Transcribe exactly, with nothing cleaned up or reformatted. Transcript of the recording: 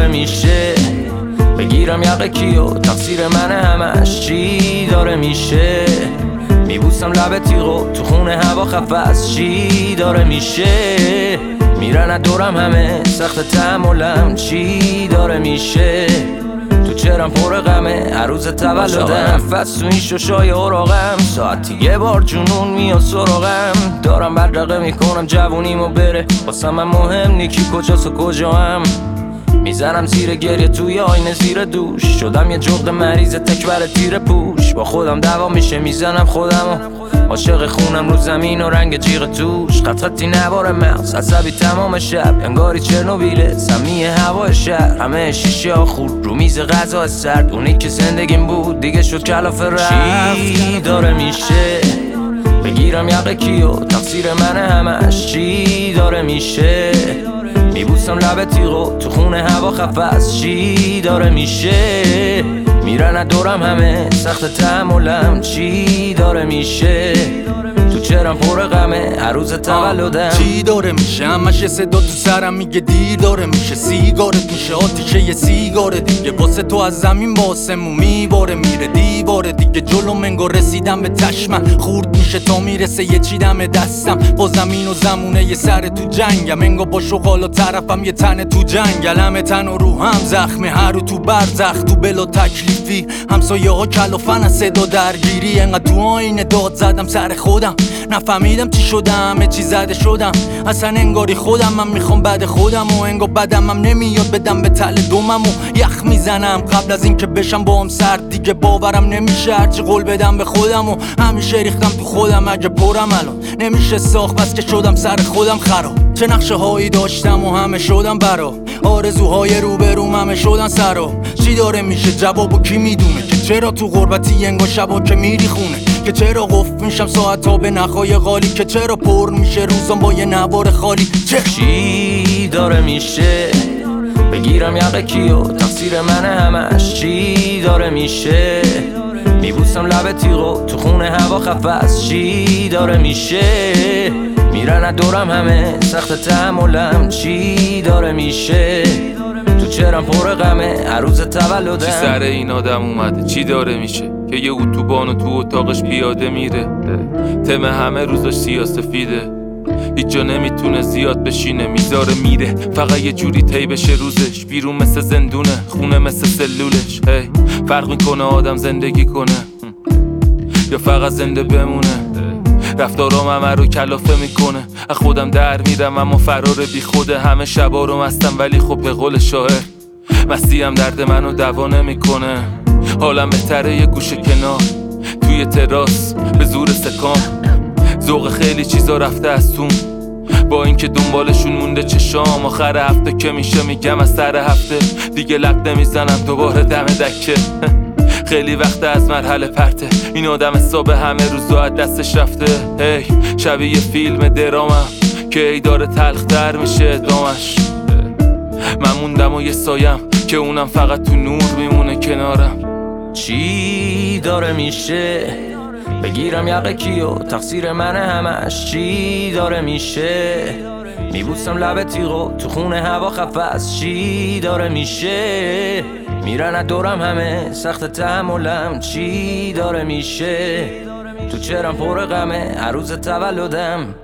داره میشه؟ بگیرم یقه کیو تقصیر من همش چی داره میشه؟ میبوسم لب تیغو تو خونه هوا خفست چی داره میشه؟ میرن از دورم همه سخت تحملم چی داره میشه؟ تو چرم پر غمه هر روز تولدم نفس تو این ششای اوراقم ساعتی یه بار جنون میاد سراغم دارم بدرقه میکنم جوونیمو بره واسه من مهم نیکی کجاست و کجا هم میزنم زیر گریه توی آینه زیر دوش شدم یه جغد مریض تکبر تیر پوش با خودم دعوا میشه میزنم خودمو عاشق خونم رو زمین و رنگ جیغ توش خط خطی نوار مغز عصبی تمام شب انگاری چرنوبیله سمی هوای شهر همه شیشه ها خورد رو میز غذا سرد اونی که زندگیم بود دیگه شد کلاف رفت چی داره میشه؟ بگیرم یقه کیو تقصیر من همش چی داره میشه؟ میبوسم لب تیغو تو خونه هوا خفست چی داره میشه؟ میرن از دورم همه سخت تحملم چی داره میشه؟ تو چرم پر غمه هر روز تولدم چی داره میشه؟ همش یه صدا تو سرم میگه دیر داره میشه سیگارت میشه آتیشه یه سیگار دیگه واسه تو از زمین با آسمون میباره میره دیواره دیگه جلو منگو رسیدم به چشمم خورد میشه تا میرسه یه چی دم دستم با زمین و زمونه یه سر تو جنگم انگا با شغال و طرفم یه تن تو جنگل همه تن و رو هم زخمه هر رو تو برزخ تو بلا تکلیفی همسایه ها کلافن از صدا درگیری انقدر تو آینه داد زدم سر خودم نفهمیدم چی شدم همه چی زده شدم اصلا انگاری خودم من میخوام بعد خودم و انگار بدم هم نمیاد بدم به تل دومم و یخ میزنم قبل از اینکه بشم با هم سرد دیگه باورم نمیشه هرچی قول بدم به خودم و همیشه ریختم تو خودم اگه برم الان نمیشه ساخت بس که شدم سر خودم خراب چه نقشه هایی داشتم و همه شدم برا آرزوهای روبروم همه شدن سرا چی داره میشه جوابو کی میدونه که چرا تو غربتی انگار شبا که میری خونه که چرا قفل میشم ساعت ها به نخای غالی که چرا پر میشه روزم با یه نوار خالی چه چی داره میشه؟ بگیرم یقه کیو تقصیر من همش چی داره میشه؟ میبوسم لب تیغو تو خونه هوا خفست چی داره میشه؟ میرن از دورم همه سخت تحملم چی داره میشه؟ تو چرم پر غمه هر روز تولدم چی سر این آدم اومده چی داره میشه که یه اتوبان و تو اتاقش پیاده میره تم همه روزاش سیاسفیده هیچ جا نمیتونه زیاد بشینه میذاره میره فقط یه جوری طی بشه روزش بیرون مثل زندونه خونه مثل سلولش هی فرق میکنه آدم زندگی کنه یا فقط زنده بمونه رفتارام همه رو کلافه میکنه از خودم در میرم اما فرار بی خوده همه شبا رو مستم ولی خب به قول شاعر مستیم درد منو دوا نمیکنه حالم بهتره یه گوشه کنار توی تراس به زور سکام ذوق خیلی چیزا رفته از تون با اینکه دنبالشون مونده چشام آخر هفته که میشه میگم از سر هفته دیگه لب نمیزنم دوباره دم دکه خیلی وقت از مرحله پرته این آدم حساب همه روزا از دستش رفته هی شبیه فیلم درامم که ای داره تلختر میشه ادامش من موندم و یه سایم که اونم فقط تو نور میمونه کنارم چی داره میشه؟ بگیرم یقه کیو تقصیر من همش چی داره میشه؟ میبوسم لب تیغو تو خونه هوا خفست چی داره میشه؟ میرن از دورم همه سخت تحملم چی داره میشه؟ تو چرم پر غمه هر روز تولدم